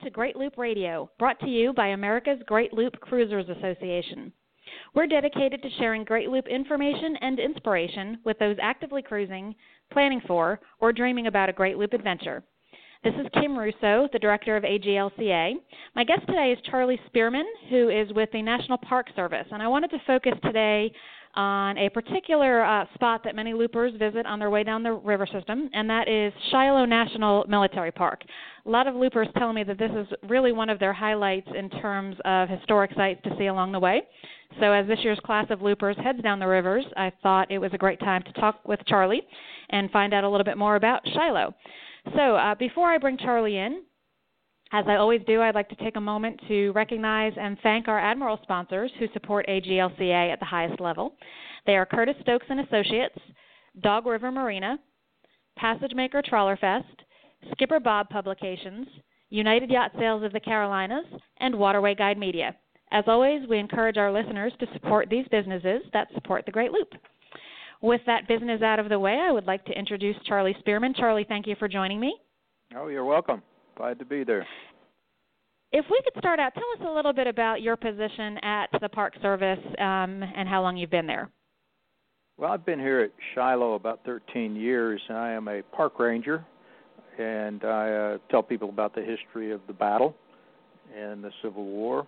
to Great Loop Radio, brought to you by America's Great Loop Cruisers Association. We're dedicated to sharing Great Loop information and inspiration with those actively cruising, planning for, or dreaming about a Great Loop adventure. This is Kim Russo, the director of AGLCA. My guest today is Charlie Spearman, who is with the National Park Service, and I wanted to focus today on a particular spot that many loopers visit on their way down the river system, and that is Shiloh National Military Park. A lot of loopers tell me that this is really one of their highlights in terms of historic sites to see along the way. So as this year's class of loopers heads down the rivers, I thought it was a great time to talk with Charlie and find out a little bit more about Shiloh. So before I bring Charlie in, as I always do, I'd like to take a moment to recognize and thank our Admiral sponsors who support AGLCA at the highest level. They are Curtis Stokes and Associates, Dog River Marina, Passage Maker Trawler Fest, Skipper Bob Publications, United Yacht Sales of the Carolinas, and Waterway Guide Media. As always, we encourage our listeners to support these businesses that support the Great Loop. With that business out of the way, I would like to introduce Charlie Spearman. Charlie, thank you for joining me. Oh, you're welcome. Glad to be there. If we could start out, tell us a little bit about your position at the Park Service and how long you've been there. Well, I've been here at Shiloh about 13 years, and I am a park ranger, and I tell people about the history of the battle and the Civil War.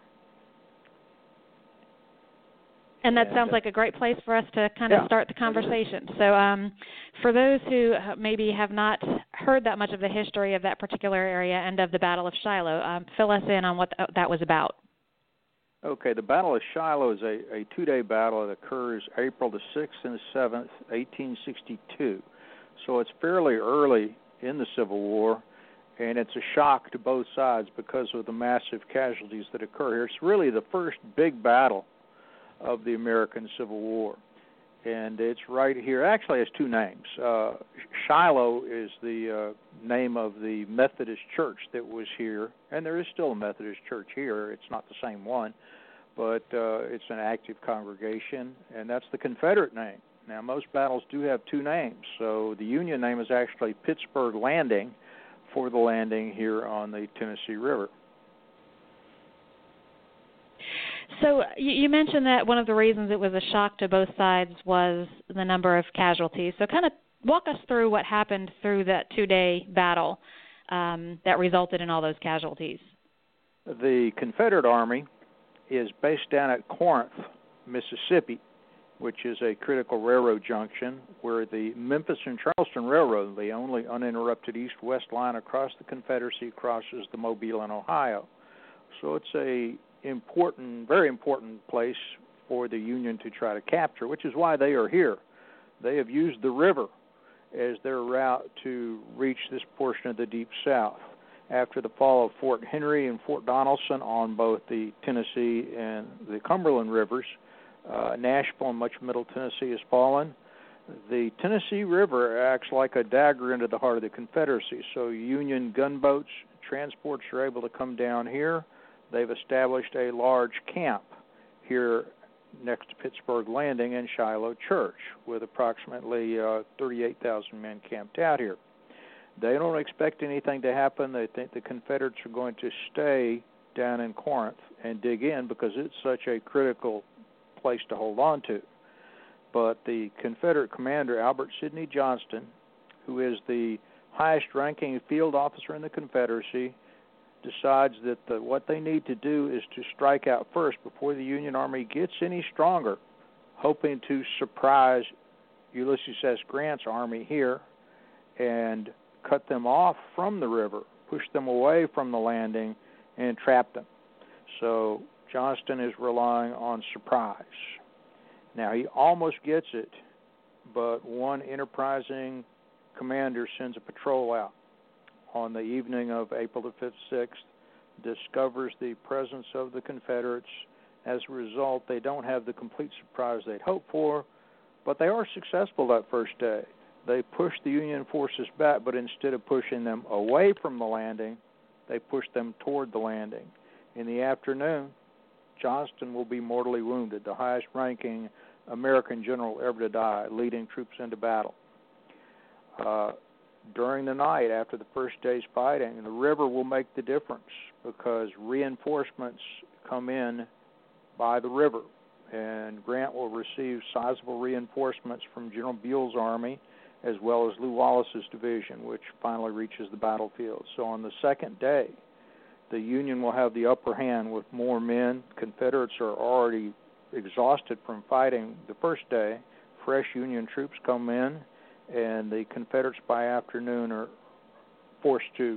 And that sounds like a great place for us to kind of start the conversation. So for those who maybe have not heard that much of the history of that particular area and of the Battle of Shiloh, fill us in on what that was about. Okay, the Battle of Shiloh is a two-day battle that occurs April the 6th and the 7th, 1862. So it's fairly early in the Civil War, and it's a shock to both sides because of the massive casualties that occur here. It's really the first big battle of the American Civil War, and it's right here. Actually, it has two names. Shiloh is the name of the Methodist church that was here, and there is still a Methodist church here. It's not the same one, but it's an active congregation, and that's the Confederate name. Now, most battles do have two names, so the Union name is actually Pittsburgh Landing for the landing here on the Tennessee River. So you mentioned that one of the reasons it was a shock to both sides was the number of casualties. So kind of walk us through what happened through that two-day battle that resulted in all those casualties. The Confederate Army is based down at Corinth, Mississippi, which is a critical railroad junction where the Memphis and Charleston Railroad, the only uninterrupted east-west line across the Confederacy, crosses the Mobile and Ohio. So it's a very important place for the Union to try to capture, which is why they are here. They have used the river as their route to reach this portion of the Deep South. After the fall of Fort Henry and Fort Donelson on both the Tennessee and the Cumberland rivers, Nashville and much of Middle Tennessee has fallen. The Tennessee River acts like a dagger into the heart of the Confederacy, so Union gunboats, transports are able to come down here. They've established a large camp here next to Pittsburgh Landing and Shiloh Church with approximately 38,000 men camped out here. They don't expect anything to happen. They think the Confederates are going to stay down in Corinth and dig in because it's such a critical place to hold on to. But the Confederate commander, Albert Sidney Johnston, who is the highest-ranking field officer in the Confederacy, decides that what they need to do is to strike out first before the Union Army gets any stronger, hoping to surprise Ulysses S. Grant's army here and cut them off from the river, push them away from the landing, and trap them. So Johnston is relying on surprise. Now, he almost gets it, but one enterprising commander sends a patrol out on the evening of April the 5th, 6th, discovers the presence of the Confederates. As a result, they don't have the complete surprise they'd hoped for, but they are successful that first day. They push the Union forces back, but instead of pushing them away from the landing, they push them toward the landing. In the afternoon, Johnston will be mortally wounded, the highest-ranking American general ever to die, leading troops into battle. during the night after the first day's fighting. The river will make the difference because reinforcements come in by the river, and Grant will receive sizable reinforcements from General Buell's army as well as Lew Wallace's division, which finally reaches the battlefield. So on the second day, the Union will have the upper hand with more men. Confederates are already exhausted from fighting the first day. Fresh Union troops come in, and the Confederates by afternoon are forced to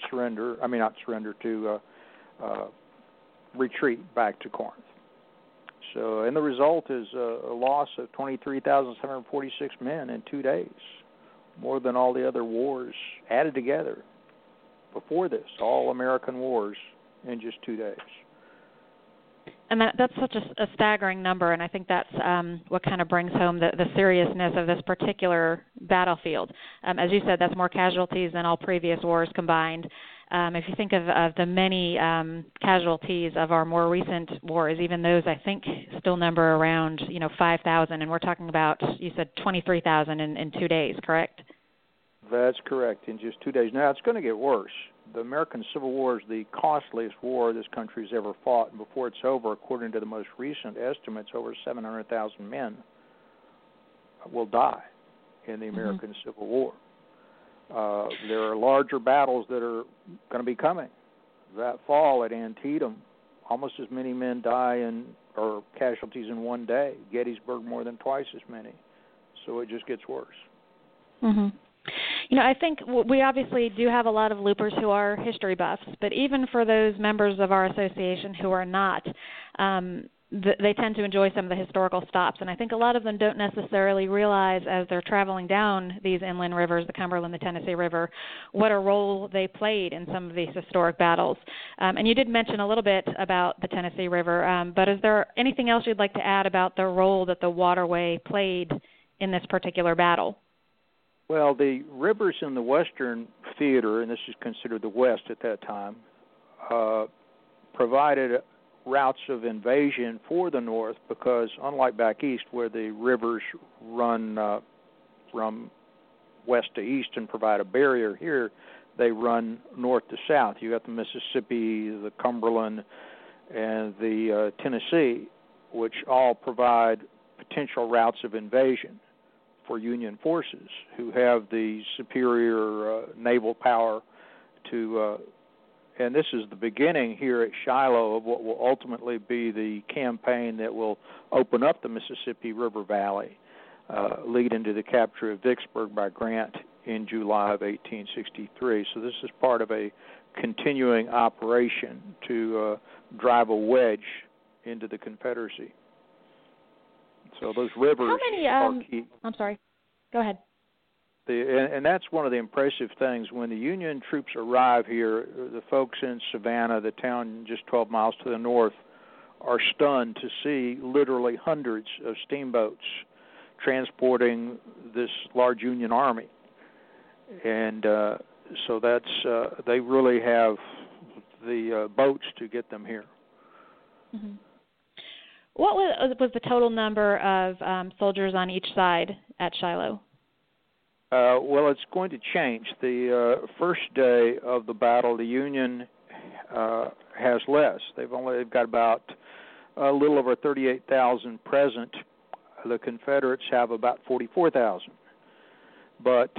retreat back to Corinth. So, and the result is a loss of 23,746 men in 2 days, more than all the other wars added together before this, all American wars in just 2 days. And that's such a staggering number, and I think that's what kind of brings home the seriousness of this particular battlefield. As you said, that's more casualties than all previous wars combined. If you think of the many casualties of our more recent wars, even those I think still number around 5,000, and we're talking about, you said 23,000 in 2 days, correct? That's correct, in just 2 days. Now, it's going to get worse. The American Civil War is the costliest war this country's ever fought, and before it's over, according to the most recent estimates, over 700,000 men will die in the American Civil War. There are larger battles that are going to be coming. That fall at Antietam, almost as many men die or casualties in 1 day. Gettysburg, more than twice as many. So it just gets worse. Mm-hmm. I think we obviously do have a lot of loopers who are history buffs, but even for those members of our association who are not, they tend to enjoy some of the historical stops. And I think a lot of them don't necessarily realize as they're traveling down these inland rivers, the Cumberland, the Tennessee River, what a role they played in some of these historic battles. And you did mention a little bit about the Tennessee River, but is there anything else you'd like to add about the role that the waterway played in this particular battle? Well, the rivers in the Western Theater, and this is considered the West at that time, provided routes of invasion for the North because, unlike back east where the rivers run from west to east and provide a barrier, here they run north to south. You got the Mississippi, the Cumberland, and the Tennessee, which all provide potential routes of invasion for Union forces who have the superior naval power to, and this is the beginning here at Shiloh of what will ultimately be the campaign that will open up the Mississippi River Valley, lead into the capture of Vicksburg by Grant in July of 1863. So this is part of a continuing operation to drive a wedge into the Confederacy. So those rivers are key. I'm sorry. Go ahead. And that's one of the impressive things. When the Union troops arrive here, the folks in Savannah, the town just 12 miles to the north, are stunned to see literally hundreds of steamboats transporting this large Union army. And so that's they really have the boats to get them here. Mm-hmm. What was the total number of soldiers on each side at Shiloh? Well, it's going to change. The first day of the battle, the Union has less. They've got about a little over 38,000 present. The Confederates have about 44,000. But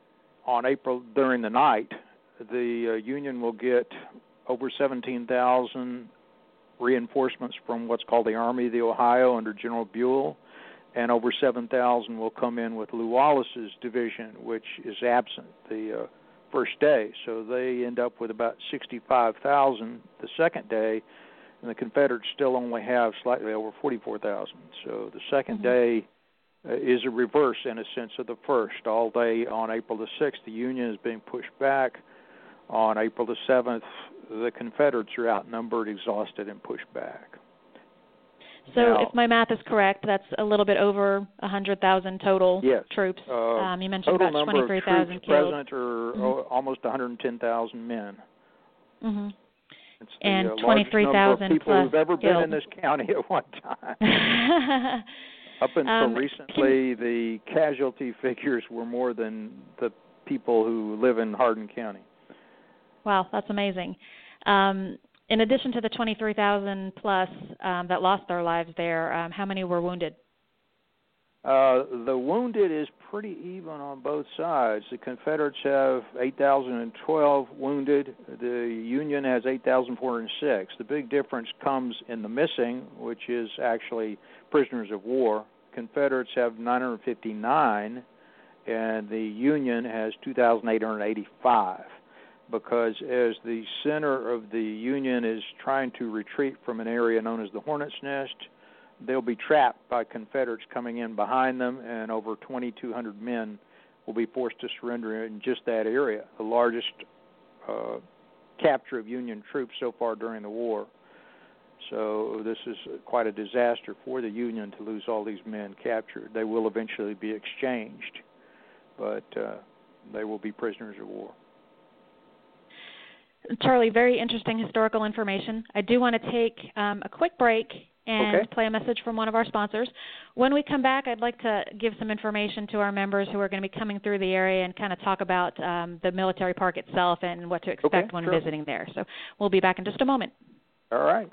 during the night, the Union will get over 17,000 reinforcements from what's called the Army of the Ohio under General Buell, and over 7,000 will come in with Lew Wallace's division, which is absent the first day. So they end up with about 65,000 the second day, and the Confederates still only have slightly over 44,000. So the second day is a reverse, in a sense, of the first. All day on April the 6th, the Union is being pushed back. On April the 7th, the Confederates are outnumbered, exhausted, and pushed back. So now, if my math is correct, that's a little bit over 100,000 total troops. You mentioned about 23,000 killed. Present are almost 110,000 men. Mm-hmm. It's and the 23,000 people plus who've ever killed. been in this county at one time. Up until recently, the casualty figures were more than the people who live in Hardin County. Wow, that's amazing. In addition to the 23,000 plus that lost their lives there, how many were wounded? The wounded is pretty even on both sides. The Confederates have 8,012 wounded. The Union has 8,406. The big difference comes in the missing, which is actually prisoners of war. Confederates have 959, and the Union has 2,885. Because as the center of the Union is trying to retreat from an area known as the Hornet's Nest, they'll be trapped by Confederates coming in behind them, and over 2,200 men will be forced to surrender in just that area, the largest capture of Union troops so far during the war. So this is quite a disaster for the Union to lose all these men captured. They will eventually be exchanged, but they will be prisoners of war. Charlie, very interesting historical information. I do want to take a quick break and play a message from one of our sponsors. When we come back, I'd like to give some information to our members who are going to be coming through the area and kind of talk about the military park itself and what to expect when visiting there. So we'll be back in just a moment. All right.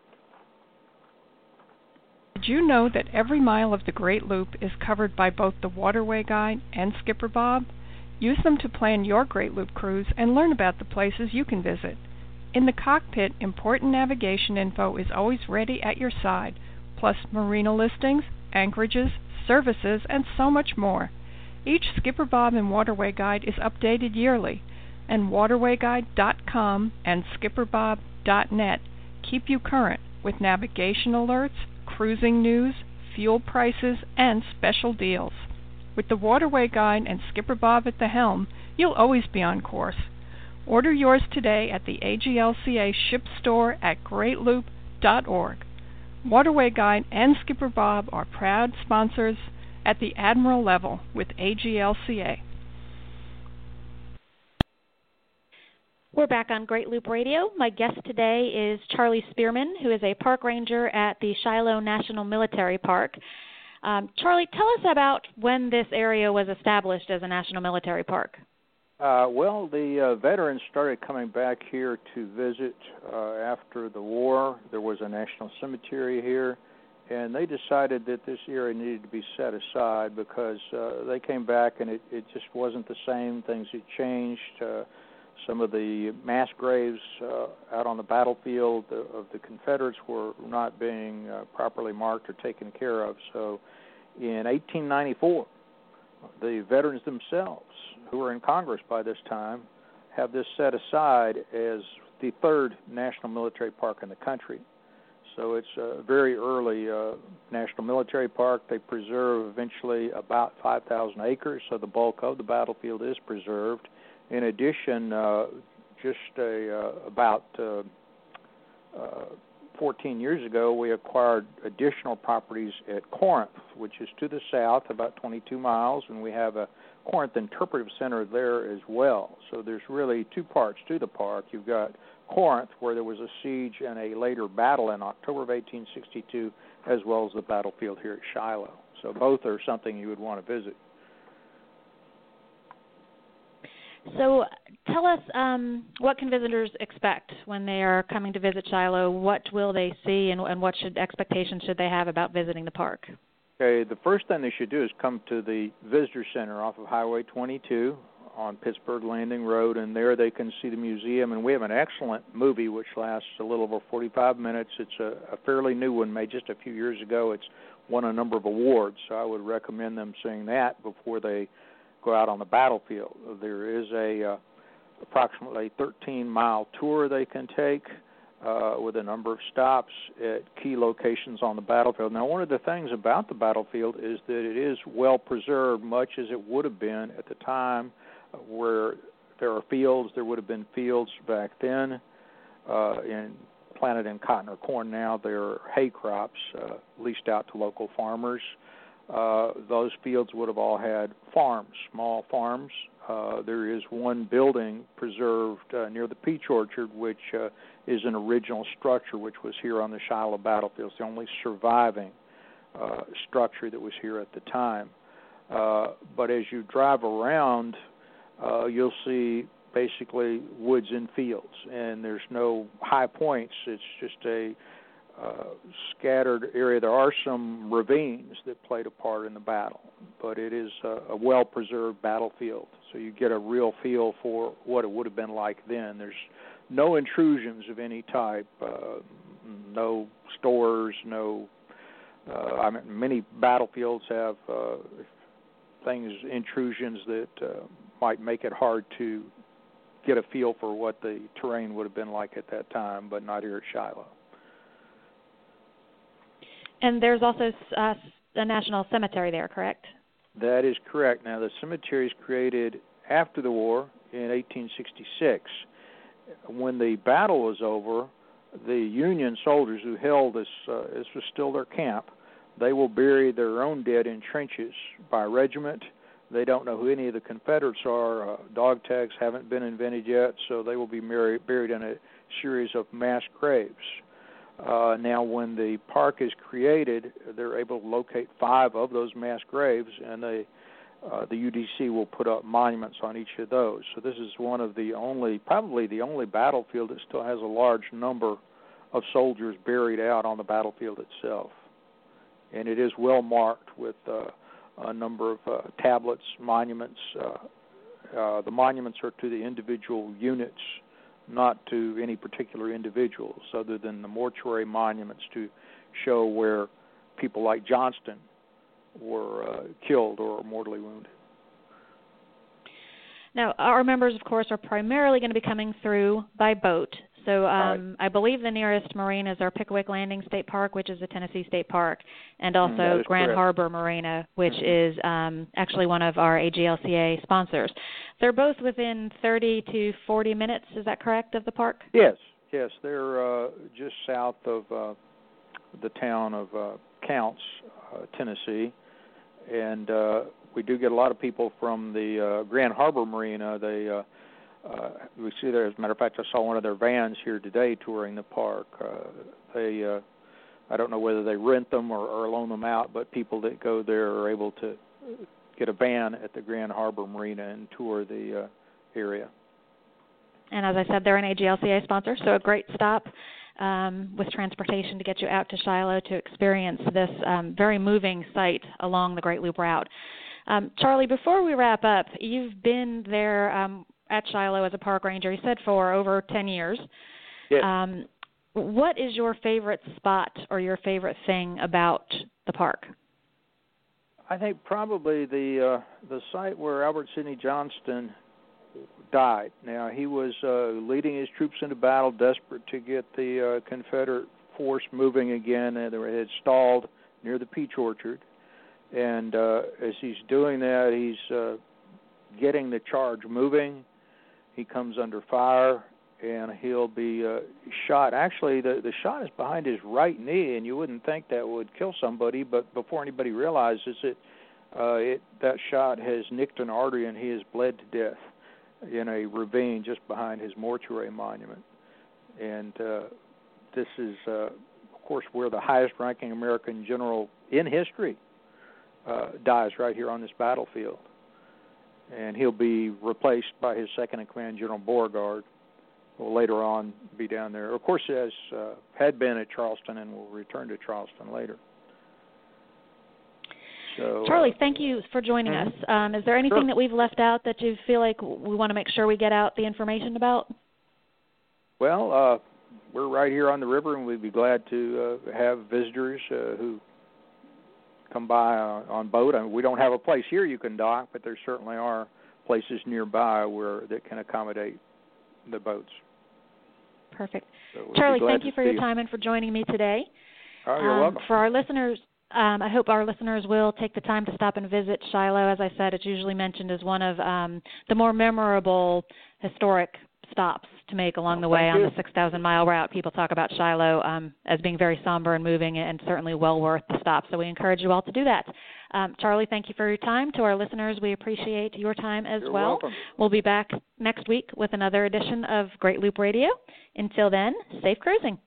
Did you know that every mile of the Great Loop is covered by both the Waterway Guide and Skipper Bob? Use them to plan your Great Loop cruise and learn about the places you can visit. In the cockpit, important navigation info is always ready at your side, plus marina listings, anchorages, services, and so much more. Each Skipper Bob and Waterway Guide is updated yearly, and waterwayguide.com and skipperbob.net keep you current with navigation alerts, cruising news, fuel prices, and special deals. With the Waterway Guide and Skipper Bob at the helm, you'll always be on course. Order yours today at the AGLCA ship store at greatloop.org. Waterway Guide and Skipper Bob are proud sponsors at the Admiral level with AGLCA. We're back on Great Loop Radio. My guest today is Charlie Spearman, who is a park ranger at the Shiloh National Military Park. Charlie, tell us about when this area was established as a national military park. Well, the veterans started coming back here to visit after the war. There was a national cemetery here, and they decided that this area needed to be set aside because they came back and it just wasn't the same. Things had changed. Some of the mass graves out on the battlefield of the Confederates were not being properly marked or taken care of. So in 1894, the veterans themselves, who were in Congress by this time, have this set aside as the third national military park in the country. So it's a very early national military park. They preserve eventually about 5,000 acres, so the bulk of the battlefield is preserved. In addition, about 14 years ago, we acquired additional properties at Corinth, which is to the south, about 22 miles, and we have a Corinth Interpretive Center there as well. So there's really two parts to the park. You've got Corinth, where there was a siege and a later battle in October of 1862, as well as the battlefield here at Shiloh. So both are something you would want to visit. So tell us, what can visitors expect when they are coming to visit Shiloh? What will they see, and what expectations should they have about visiting the park? Okay, the first thing they should do is come to the Visitor Center off of Highway 22 on Pittsburgh Landing Road, and there they can see the museum. And we have an excellent movie which lasts a little over 45 minutes. It's a fairly new one, made just a few years ago. It's won a number of awards, so I would recommend them seeing that before they go out on the battlefield. There is a approximately 13-mile tour they can take with a number of stops at key locations on the battlefield. Now, one of the things about the battlefield is that it is well preserved, much as it would have been at the time where there are fields. There would have been fields back then planted in cotton or corn. Now there are hay crops leased out to local farmers. Those fields would have all had farms, small farms. There is one building preserved near the Peach Orchard, which is an original structure which was here on the Shiloh battlefield. It's the only surviving structure that was here at the time. But as you drive around you'll see basically woods and fields, and there's no high points. It's just a scattered area. There are some ravines that played a part in the battle, but it is a well-preserved battlefield, so you get a real feel for what it would have been like then. There's no intrusions of any type, no stores, no. Many battlefields have intrusions that might make it hard to get a feel for what the terrain would have been like at that time, but not here at Shiloh. And there's also a national cemetery there, correct? That is correct. Now, the cemetery is created after the war in 1866. When the battle was over, the Union soldiers who held this was still their camp, they will bury their own dead in trenches by regiment. They don't know who any of the Confederates are. Dog tags haven't been invented yet, so they will be buried in a series of mass graves. Now, when the park is created, they're able to locate 5 of those mass graves, and the UDC will put up monuments on each of those. So this is one of probably the only battlefield that still has a large number of soldiers buried out on the battlefield itself. And it is well marked with a number of tablets, monuments. The monuments are to the individual units, not to any particular individuals, other than the mortuary monuments to show where people like Johnston were killed or mortally wounded. Now, our members, of course, are primarily going to be coming through by boat. So right. I believe the nearest marinas are Pickwick Landing State Park, which is a Tennessee state park, and also Grand Harbor Marina, which is actually one of our AGLCA sponsors. They're both within 30 to 40 minutes, is that correct, of the park? Yes. They're just south of the town of Counce, Tennessee, and we do get a lot of people from the Grand Harbor Marina. We see there, as a matter of fact, I saw one of their vans here today touring the park. I don't know whether they rent them or loan them out, but people that go there are able to get a van at the Grand Harbor Marina and tour the area. And as I said, they're an AGLCA sponsor, so a great stop with transportation to get you out to Shiloh to experience this very moving site along the Great Loop route. Charlie, before we wrap up, you've been there at Shiloh as a park ranger, you said, for over 10 years. Yes. What is your favorite spot or your favorite thing about the park? I think probably the site where Albert Sidney Johnston died. Now, he was leading his troops into battle, desperate to get the Confederate force moving again, and they had stalled near the peach orchard. And as he's doing that, he's getting the charge moving. He comes under fire, and he'll be shot. Actually, the shot is behind his right knee, and you wouldn't think that would kill somebody, but before anybody realizes it, that shot has nicked an artery, and he has bled to death in a ravine just behind his mortuary monument. And this is, of course, where the highest-ranking American general in history dies, right here on this battlefield. And he'll be replaced by his second-in-command, General Beauregard, who will later on be down there. Of course, he had been at Charleston and will return to Charleston later. So, Charlie, thank you for joining us. Is there anything that we've left out that you feel like we want to make sure we get out the information about? Well, we're right here on the river, and we'd be glad to have visitors who come by on boat. I mean, we don't have a place here you can dock, but there certainly are places nearby that can accommodate the boats. Perfect. So Charlie, thank you for your time and for joining me today. Oh, you're welcome. For our listeners, I hope our listeners will take the time to stop and visit Shiloh. As I said, it's usually mentioned as one of the more memorable historic stops to make along the way on the 6,000-mile route. People talk about Shiloh as being very somber and moving and certainly well worth the stop, so we encourage you all to do that. Charlie, thank you for your time. To our listeners, we appreciate your time as You're well. Welcome. We'll be back next week with another edition of Great Loop Radio. Until then, safe cruising.